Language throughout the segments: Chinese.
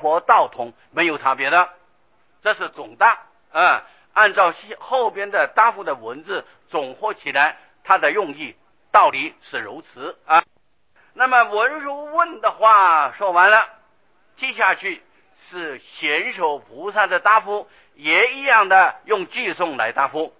佛道统没有差别的，这是总的按照后边的答复的文字总合起来，它的用意道理是如此啊。那么文殊问的话说完了，接下去是显首菩萨的答复，也一样的用句颂来答复。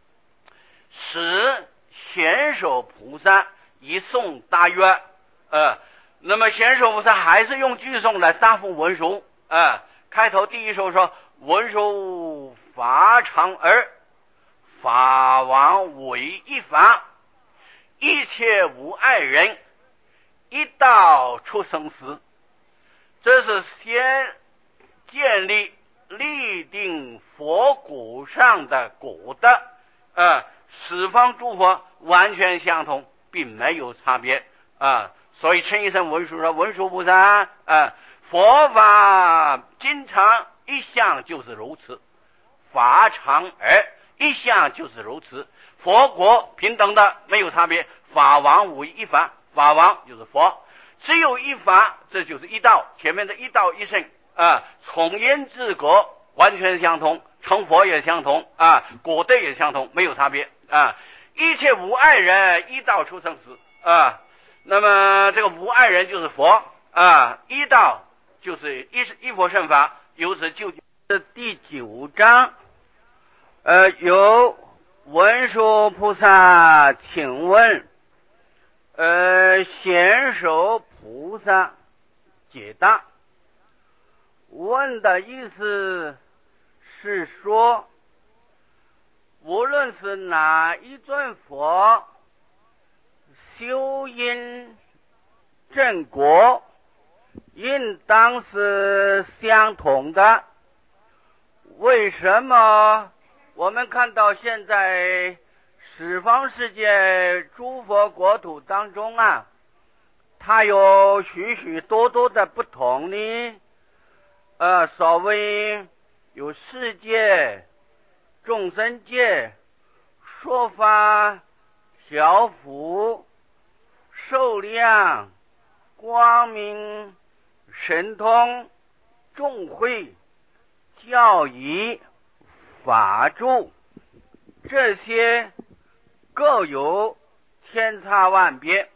使显首菩萨一颂答曰那么显首菩萨还是用句颂来答复文殊开头第一首说：文殊法常而法王唯一法，一切无碍人，一道出生死。这是先建立立定佛果上的果的十方诸佛完全相同，并没有差别所以称一声文殊，说文殊菩萨佛法经常一向就是如此，法常而一向就是如此，佛国平等的没有差别，法王唯一法，法王就是佛，只有一法，这就是一道，前面的一道一圣从因治果完全相同，成佛也相同果德也相同，没有差别一切无碍人，一道出生死那么这个无碍人就是佛一道就是一佛圣法。由此就第9章由文殊菩萨请问显首菩萨解答。问的意思是说，无论是哪一尊佛修因正果，应当是相同的。为什么我们看到现在十方世界诸佛国土当中它有许许多多的不同呢所谓有世界、众生界、说法、调伏、受量、光明、神通、众会、教义、法住，这些各有千差万别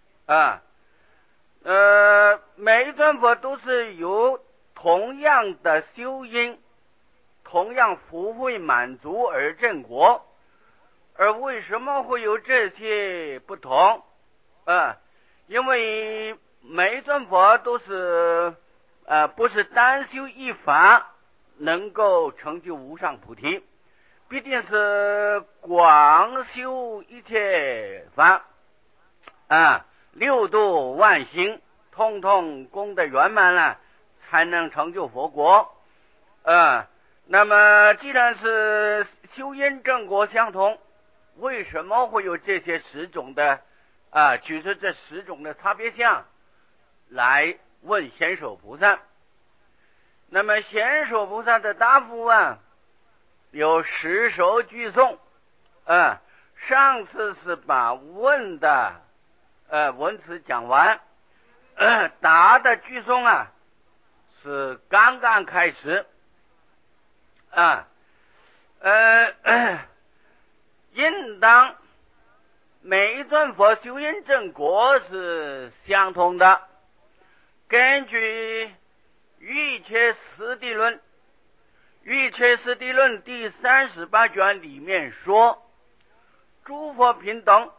每一尊佛都是由同样的修因，同样福慧满足而正果。而为什么会有这些不同因为每一尊佛都是不是单修一法能够成就无上菩提，必定是广修一切法六度万行通通功德圆满了，才能成就佛国那么既然是修因正果相同，为什么会有这些10种的举出这10种的差别相来问显首菩萨？那么显首菩萨的答复有10首句颂上次是把问的文词讲完答的句颂是刚刚开始应当每一尊佛修因正果是相同的。根据瑜伽师地论，瑜伽师地论第38卷里面说，诸佛平等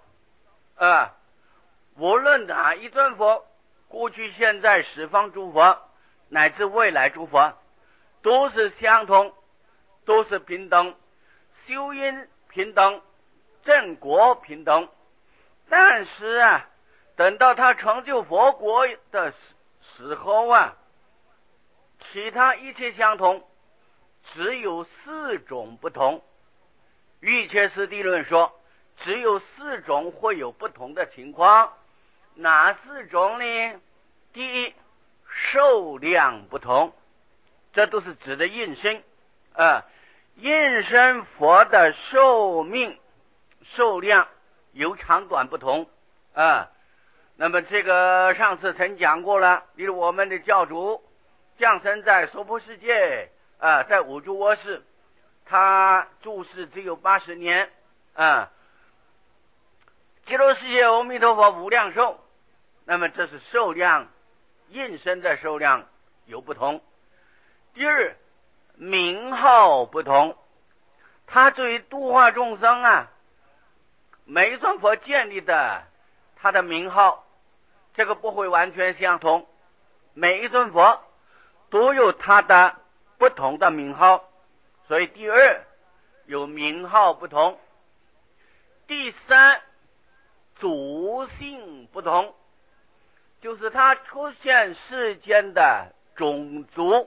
无论哪一尊佛，过去现在十方诸佛乃至未来诸佛都是相同，都是平等，修因平等，正果平等。但是等到他成就佛国的时候其他一切相同，只有4种不同。瑜伽师地论说只有4种会有不同的情况。哪4种呢？第一，寿量不同，这都是指的应身应身佛的寿命寿量有长短不同那么这个上次曾讲过了，例如我们的教主降生在娑婆世界在五住窝室，他住世只有80年极乐世界阿弥陀佛无量寿，那么这是寿量，应身的寿量有不同。第二，名号不同，他对于度化众生每一尊佛建立的他的名号，这个不会完全相同，每一尊佛都有他的不同的名号，所以第二有名号不同。第三，族姓不同，就是他出现世间的种族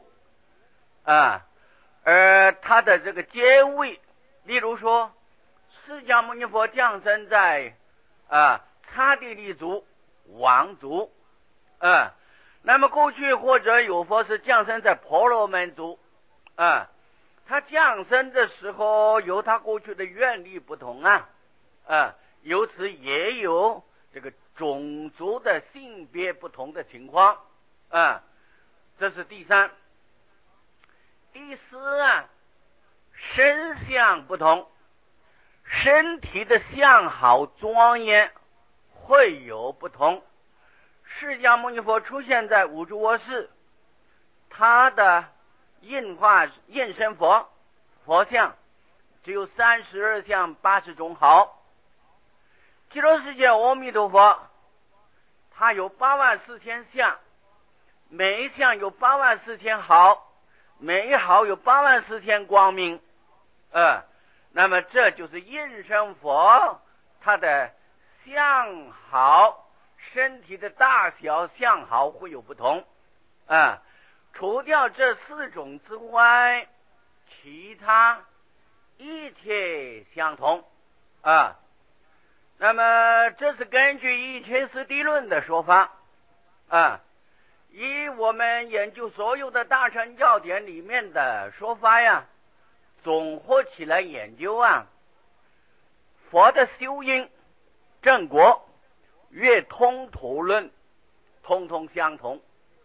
而他的这个阶位，例如说释迦牟尼佛降生在刹帝利族王族那么过去或者有佛是降生在婆罗门族他降生的时候由他过去的愿力不同由此也有这个种族的性别不同的情况这是第三。第四身相不同，身体的相好庄严会有不同。释迦牟尼佛出现在五住窝室，他的应身佛像只有32相80种好。极乐世界阿弥陀佛他有84000相，每一相有84000好，每一好有84000光明那么这就是应身佛他的相好，身体的大小相好会有不同除掉这4种之外，其他一切相同那么这是根据一切四谛论的说法以我们研究所有的大乘要典里面的说法总合起来研究佛的修因正果越通途论通通相同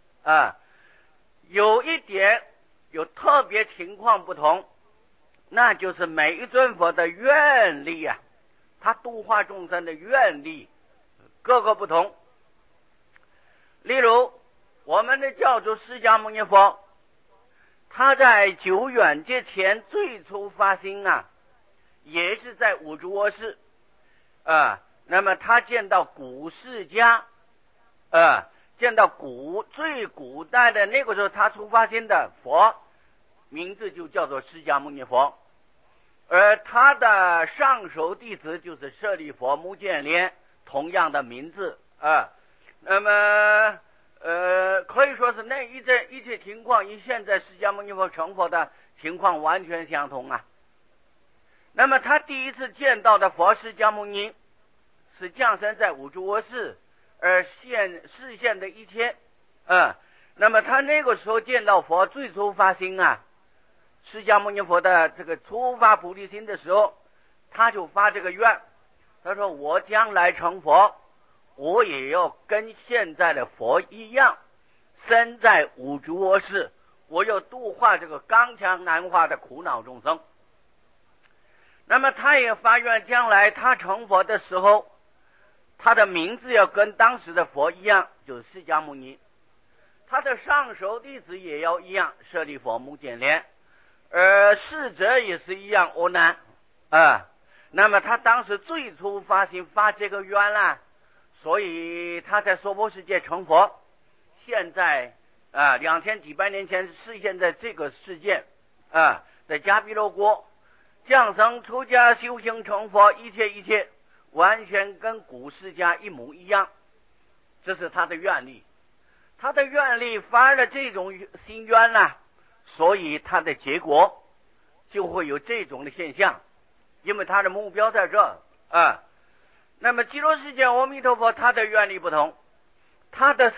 有一点有特别情况不同，那就是每一尊佛的愿力他度化众生的愿力各个不同。例如我们的教主释迦牟尼佛，他在久远劫前最初发心也是在五住窝室那么他见到古释迦见到最古代的那个时候他出发心的佛名字就叫做释迦牟尼佛，而他的上首弟子就是舍利佛、目犍连，同样的名字那么可以说是那一切情况与现在释迦牟尼佛成佛的情况完全相同那么他第一次见到的佛释迦牟尼是降生在五住窝室而示现的一切那么他那个时候见到佛最初发心释迦牟尼佛的这个初发菩提心的时候，他就发这个愿，他说我将来成佛，我也要跟现在的佛一样身在五住窝室，我要度化这个刚强难化的苦恼众生。那么他也发愿将来他成佛的时候，他的名字要跟当时的佛一样，就是释迦牟尼，他的上首弟子也要一样，舍利佛、目犍连，侍者也是一样，阿难那么他当时最初发心发这个愿所以他在娑婆世界成佛，现在2000几百年前示现在这个世界在迦毗罗国降生出家修行成佛，一切完全跟古释迦一模一样，这是他的愿力。他的愿力发了这种心愿所以他的结果就会有这种的现象，因为他的目标在这那么极乐世界阿弥陀佛他的愿力不同，他的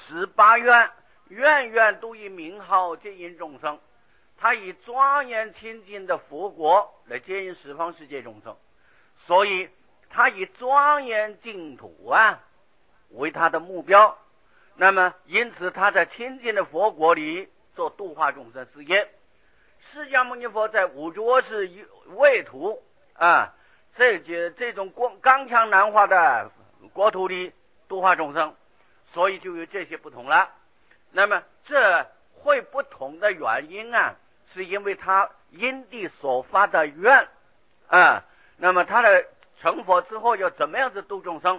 48愿愿都以名号接引众生，他以庄严清净的佛国来接引十方世界众生，所以他以庄严净土为他的目标。那么因此他在清净的佛国里做度化众生事业。释迦牟尼佛在五浊世为土啊，这种刚强难化的国土里度化众生，所以就有这些不同了。那么这会不同的原因啊，是因为他因地所发的愿啊，那么他的成佛之后要怎么样子度众生，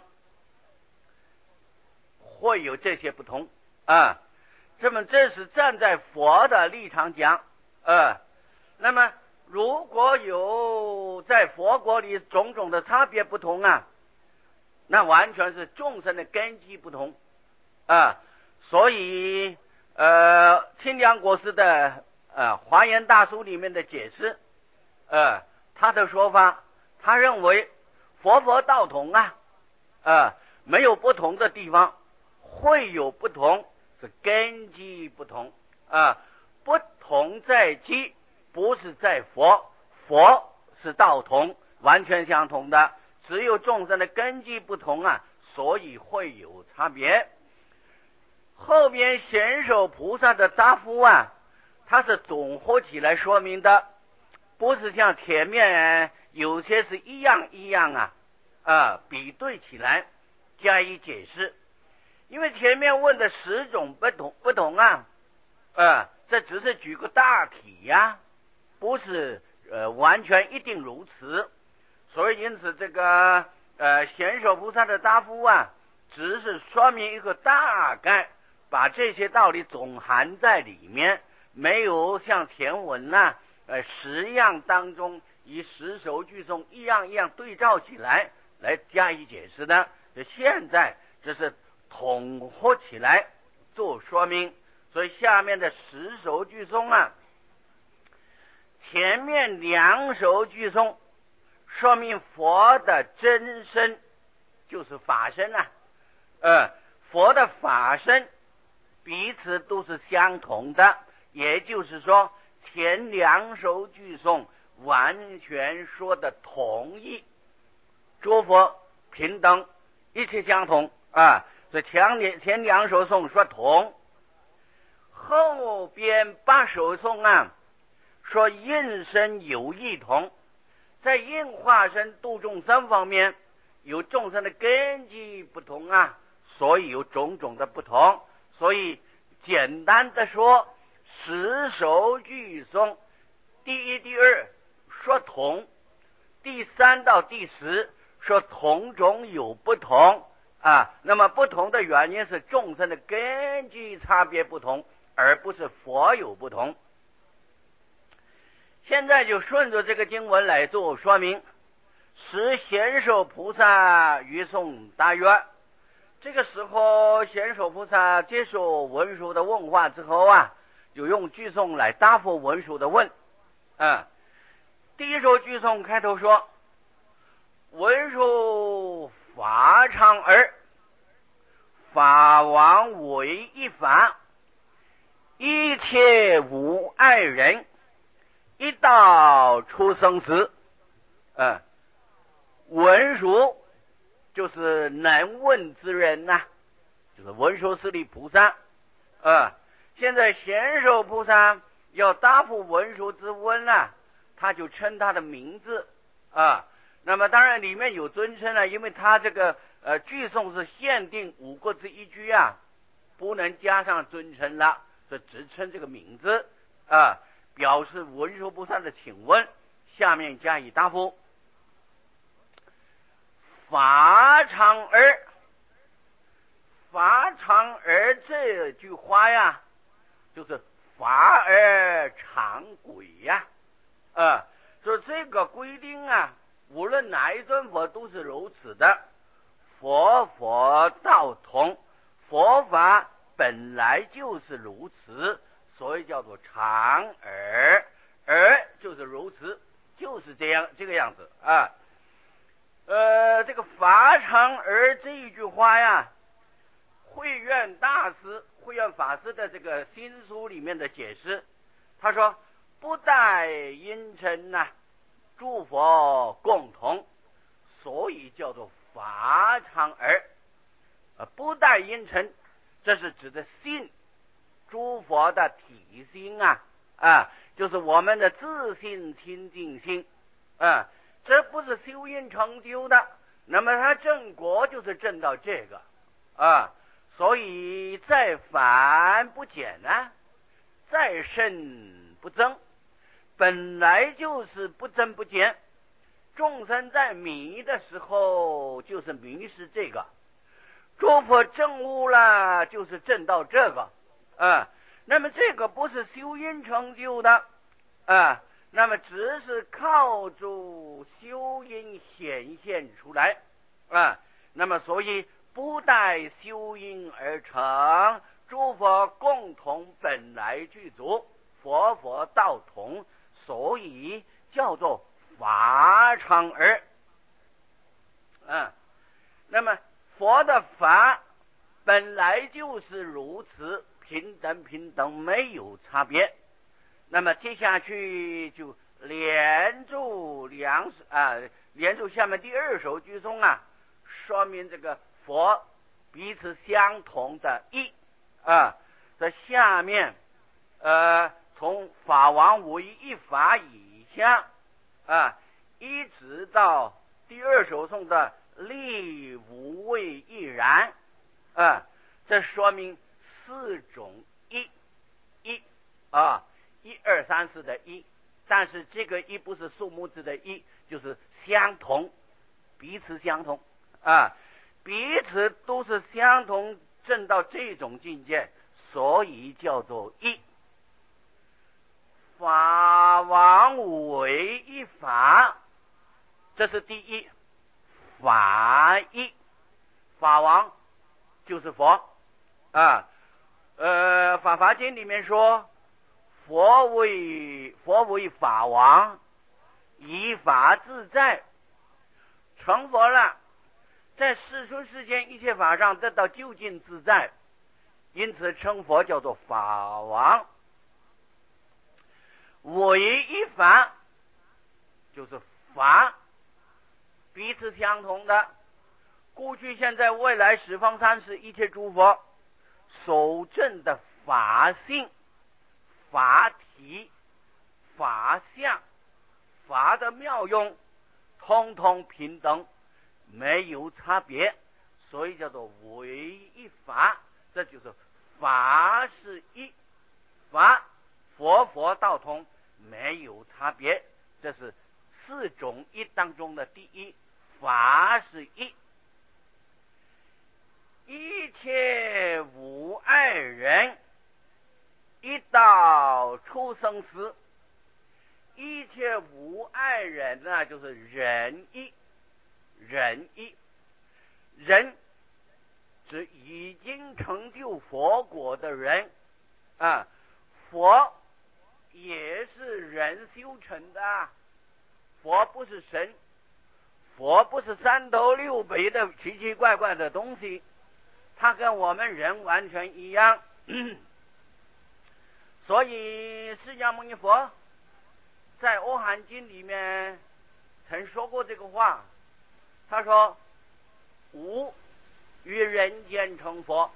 会有这些不同啊。这是站在佛的立场讲那么如果有在佛国里种种的差别不同啊，那完全是众生的根基不同啊。所以清凉国师的华严大书里面的解释他的说法，他认为佛佛道同没有不同的地方，会有不同是根基不同不同在基，不是在佛，佛是道同，完全相同的，只有众生的根基不同所以会有差别。后边显手菩萨的答复它是总合起来说明的，不是像前面有些是一样比对起来加以解释。因为前面问的10种不同这只是举个大体不是完全一定如此。所以因此这个显手菩萨的答复只是说明一个大概，把这些道理总含在里面，没有像前文10样当中以10首句诵一样对照起来加以解释的。现在这是统合起来做说明。所以下面的10首句诵前面2首句诵说明佛的真身就是法身佛的法身彼此都是相同的，也就是说前2首句诵完全说的同意，诸佛平等，一切相同所以前2首颂说同，后边8首颂说应身有异同。在应化身度众生方面，有众生的根基不同所以有种种的不同。所以简单的说，10首句诵第1、第2说同，第3到第10说同种有不同那么不同的原因是众生的根基差别不同，而不是佛有不同。现在就顺着这个经文来做说明。时显手菩萨于诵答曰，这个时候显手菩萨接受文殊的问话之后就用句诵来答复文殊的问第1首句诵开头说，文殊法常儿，法王为一法，一切无碍人，一道出生死文殊就是能问之人就是文殊师利菩萨现在显手菩萨要答复文殊之问他就称他的名字那么当然里面有尊称因为他这个句诵是限定5个字一句不能加上尊称了，所以只称这个名字表示文殊菩萨的请问，下面加以答复。法常儿，法常儿这句话就是法而常轨说这个规定无论哪一尊佛都是如此的，佛道同，佛法本来就是如此，所以叫做常而，而就是如此，就是这个样子这个法常而这一句话慧愿大师、慧愿法师的这个新书里面的解释，他说不待因尘诸佛共同，所以叫做法常而不待因尘，这是指的信诸佛的体性就是我们的自信清净心这不是修因成就的。那么他正果就是正到这个所以再凡不减再甚不增，本来就是不增不减。众生在迷的时候就是迷失这个，诸佛证悟了就是证到这个那么这个不是修因成就的那么只是靠住修因显现出来那么所以不待修因而成，诸佛共同本来具足，佛道同，所以叫做法常而那么佛的法本来就是如此平等没有差别。那么接下去就连住下面第二首句中说明这个佛彼此相同的义在下面从法王唯一法以下一直到第二首颂的力无畏亦然这说明四种一一二三四的一，但是这个一不是数目字的一，就是相同，彼此相同彼此都是相同，证到这种境界，所以叫做一。法王唯一法，这是第一法一，法王就是佛法华经里面说佛为法王，以法自在，成佛了，在世出世间一切法上得到究竟自在，因此称佛叫做法王。唯一法就是法彼此相同的，过去现在未来十方三世一切诸佛所证的法性、法体、法相、法的妙用通通平等，没有差别，所以叫做唯一法。这就是法是一，法佛道通，没有差别，这是四种一当中的第一，法是一。一切无爱人，一到出生时，一切无爱人就是人一，人指已经成就佛果的人佛也是人修成的佛不是神，佛不是三头六臂的奇奇怪怪的东西，他跟我们人完全一样所以释迦牟尼佛在阿含经里面曾说过这个话，他说吾于人间成佛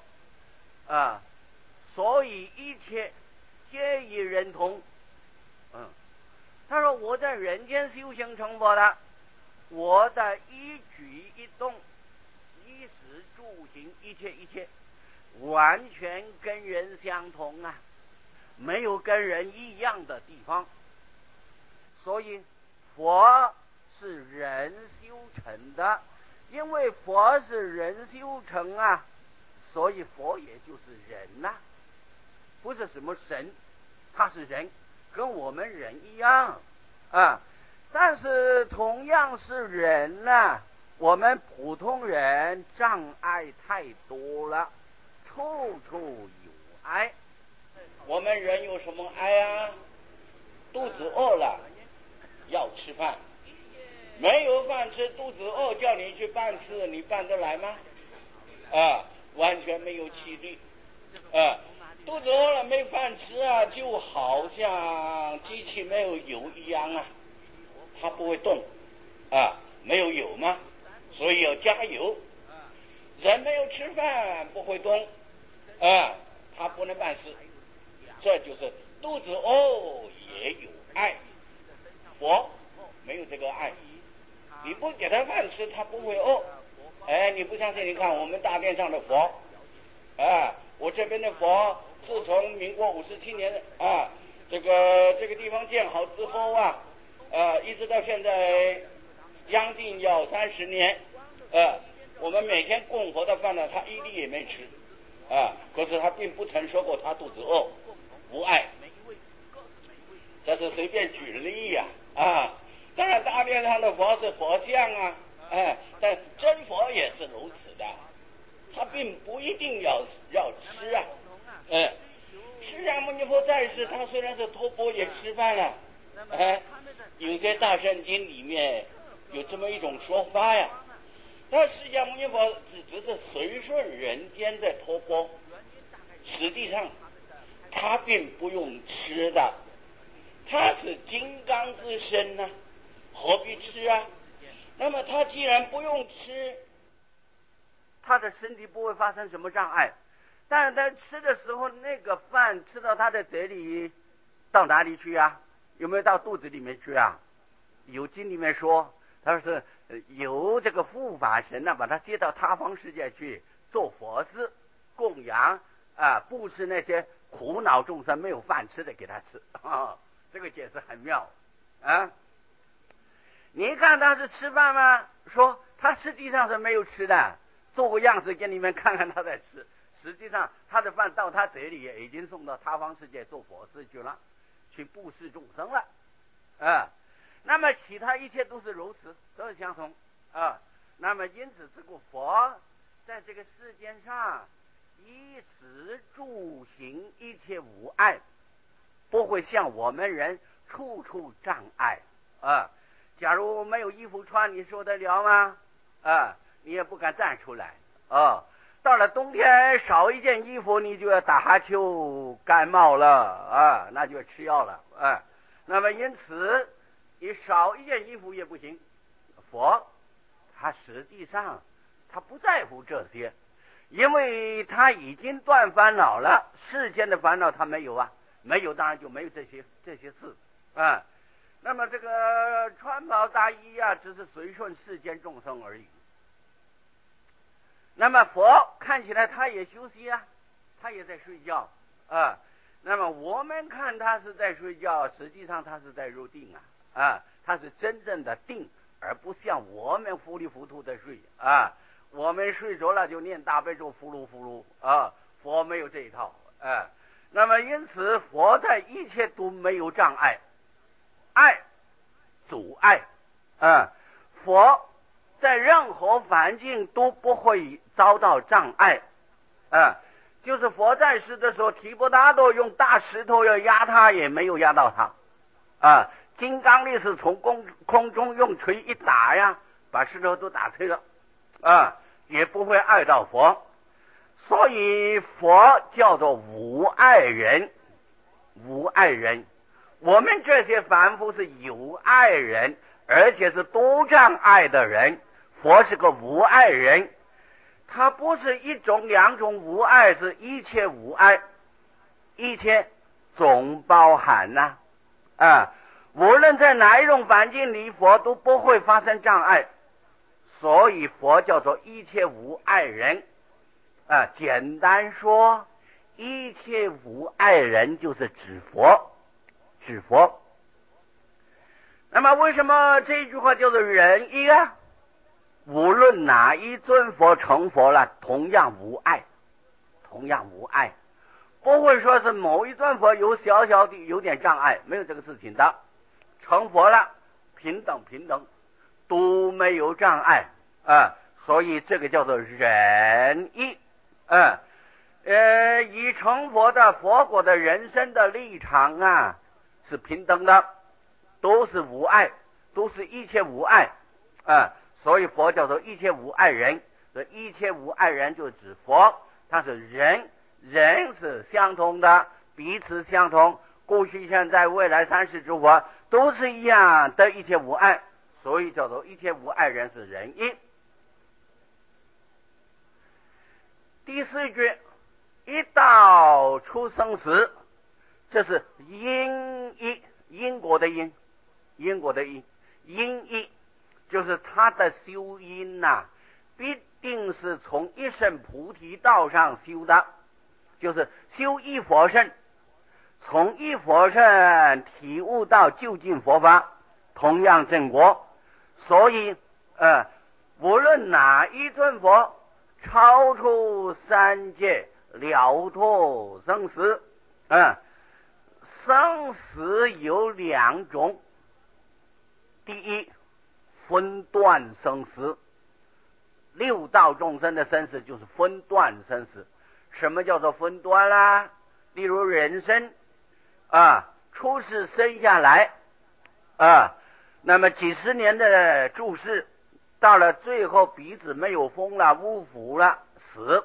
所以一切皆与人同他说我在人间修行成佛的，我的一举一动衣食住行一切完全跟人相同没有跟人一样的地方，所以佛是人修成的，因为佛是人修成所以佛也就是人不是什么神，他是人，跟我们人一样但是同样是人我们普通人障碍太多了，处处有碍。我们人有什么碍肚子饿了要吃饭，没有饭吃肚子饿，叫你去办事，你办得来吗完全没有气力肚子饿了没饭吃就好像机器没有油一样它不会动没有油吗？所以要加油。人没有吃饭不会动他不能办事这就是肚子饿也有爱。佛没有这个爱，你不给他饭吃，他不会饿。你不相信？你看我们大殿上的佛，我这边的佛，自从民国57年这个地方建好之后一直到现在将近要30年，我们每天供佛的饭呢，他一粒也没吃，可是他并不曾说过他肚子饿，无爱。这是随便举例当然大殿上的佛是佛像但真佛也是如此的，他并不一定要吃释迦牟尼佛在世，他虽然是托钵也吃饭了，有些大圣经里面有这么一种说法但释迦牟尼佛只是随顺人间的托钵，实际上他并不用吃的，他是金刚之身何必吃那么他既然不用吃，他的身体不会发生什么障碍，但是他吃的时候，那个饭吃到他的嘴里到哪里去有没有到肚子里面去有经里面说，他是由这个护法神把他接到他方世界去做佛事供养布施那些苦恼众生没有饭吃的给他吃这个解释很妙你看他是吃饭吗？说他实际上是没有吃的，做个样子给你们看看他在吃，实际上他的饭到他嘴里已经送到他方世界做佛事去了，去布施众生了那么其他一切都是如此，都是相同那么因此这个佛在这个世间上衣食住行一切无碍，不会像我们人处处障碍假如没有衣服穿，你受得了吗你也不敢站出来到了冬天少一件衣服，你就要打哈欠感冒了那就要吃药了那么因此你少一件衣服也不行。佛他实际上他不在乎这些，因为他已经断烦恼了，世间的烦恼他没有没有当然就没有这些事那么这个穿袍大衣只是随顺世间众生而已。那么佛看起来他也休息他也在睡觉那么我们看他是在睡觉，实际上他是在入定他是真正的定，而不像我们糊里糊涂的睡我们睡着了就念大悲咒呼噜呼噜佛没有这一套那么因此佛在一切都没有障碍，爱阻碍佛在任何环境都不会遭到障碍就是佛在世的时候，提婆达多用大石头要压他，也没有压到他金刚力是从空中用锤一打把石头都打碎了也不会碍到佛。所以佛叫做无碍人。无碍人，我们这些凡夫是有碍人，而且是多障碍的人。佛是个无碍人，他不是一种两种无碍，是一切无碍，一切总包含无论在哪一种环境里，佛都不会发生障碍，所以佛叫做一切无碍人简单说，一切无碍人就是指佛。那么为什么这句话叫做仁义无论哪一尊佛成佛了，同样无碍，不会说是某一尊佛有小小的有点障碍，没有这个事情的。成佛了平等都没有障碍所以这个叫做仁义以成佛的佛果的人生的立场是平等的，都是无碍，都是一切无碍所以佛叫做一切无碍人。这一切无碍人就指佛，他是人是相同的，彼此相同，过去现在未来三世诸佛都是一样的一切无碍，所以叫做一切无碍人是仁义。第4句，一到出生时， 这是因一，因果的因，因果的因，因一就是他的修因必定是从一生菩提道上修的，就是修一佛乘，从一佛乘体悟到究竟佛法，同样正果。所以无论哪一尊佛超出三界，了脱生死。生死有两种，第一，分段生死。六道众生的生死就是分段生死。什么叫做分段啦？例如人生初次生下来那么几十年的注视，到了最后鼻子没有风了，无福了，死。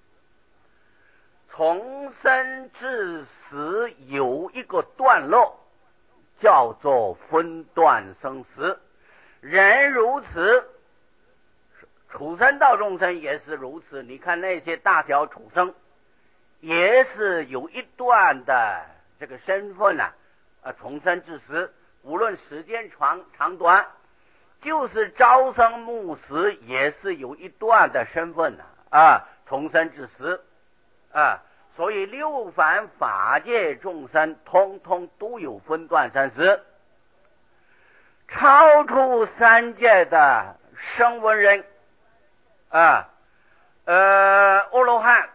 从生至死有一个段落，叫做分段生死。人如此，畜生道众生也是如此。你看那些大小畜生，也是有一段的这个身份从生至死，无论时间长短，就是朝生暮死，也是有一段的身份从生至死所以六凡法界众生通通都有分段生死。超出三界的声闻人阿罗汉、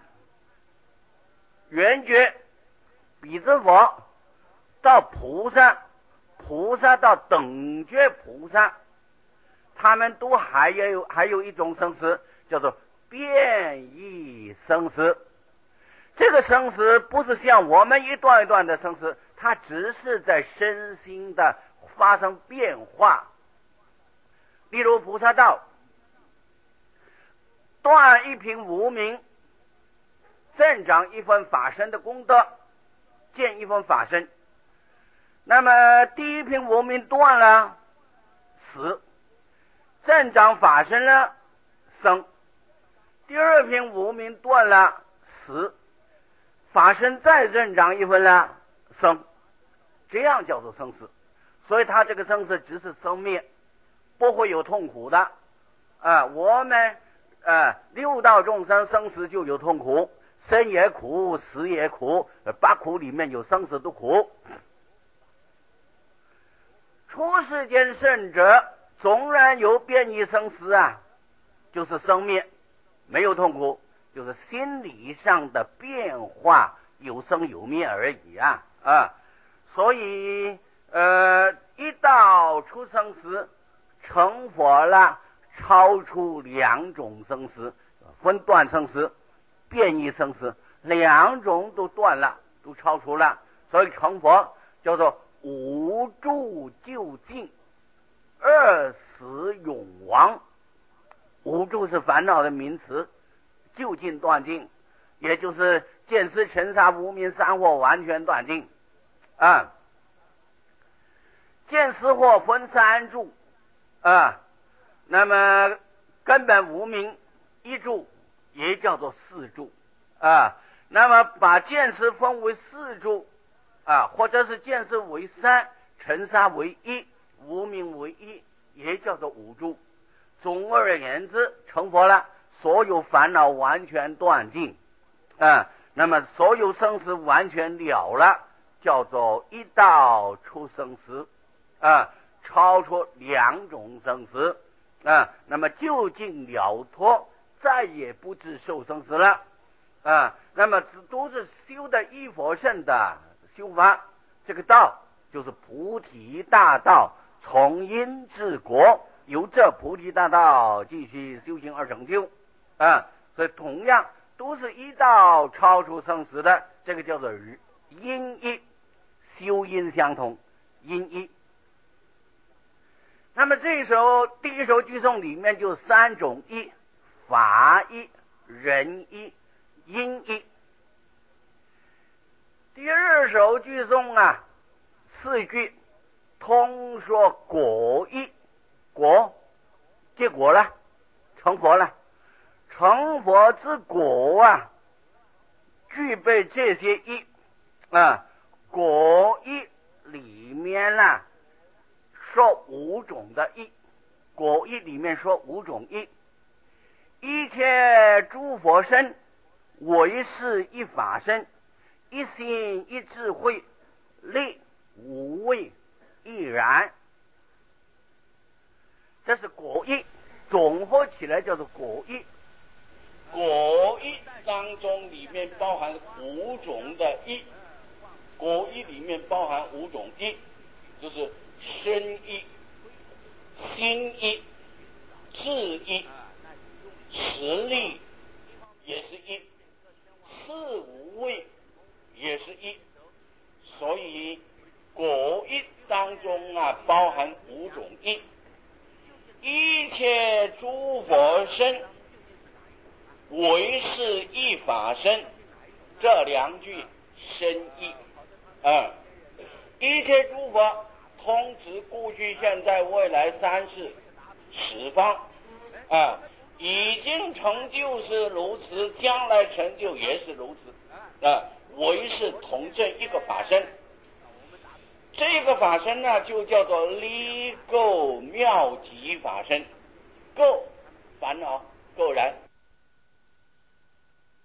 圆觉、比丘佛到菩萨，菩萨到等觉菩萨，他们都还有一种生死，叫做变异生死。这个生死不是像我们一段一段的生死，它只是在身心的发生变化。例如菩萨道断一品无明，增长一分法身的功德，见一分法身。那么第一品无明断了，死，增长法身了，生。第二品无明断了，死，法身再增长一分了，生。这样叫做生死。所以他这个生死只是生灭，不会有痛苦的我们六道众生生死就有痛苦，生也苦，死也苦，八苦里面有生死的苦。出世间圣者纵然有变异生死就是生灭，没有痛苦，就是心理上的变化，有生有灭而已所以一到出生死，成佛了，超出两种生死，分段生死、变异生死，两种都断了，都超出了，所以成佛叫做无住究竟，二死永亡。无住是烦恼的名词，究竟断尽，也就是见思尘沙无明三惑完全断尽见思惑分三住那么根本无明一住，也叫做四住那么把见思分为四住或者是见思为三，尘沙为一，无明为一，也叫做五住。总而言之，成佛了，所有烦恼完全断尽那么所有生死完全了了，叫做一道出生死超出两种生死那么究竟了脱，再也不知受生死了那么都是修的一佛乘的修法。这个道就是菩提大道，从因至果，由这菩提大道继续修行而成就所以同样都是一道超出生死的，这个叫做因一，修因相同，因一。那么这首第一首句颂里面就三种一：法一、人一、因一。第二首句颂四句通说果一，果结果了，成佛了。成佛之果具备这些一果义里面呢说五种的义，果义里面说五种义。一切诸佛身唯是一法身，一心一智慧，力无畏亦然。这是果义，总合起来叫做果义。果义当中里面包含五种的义，果义里面包含五种义，就是身义、心义、智义、实力也是义，事无畏也是义。所以果义当中包含五种义。一切诸佛身唯是一法身，这两句深义。一切诸佛通指过去现在未来三世十方已经成就是如此，将来成就也是如此唯是同证一个法身。这个法身呢就叫做离垢妙极法身。垢烦恼垢然，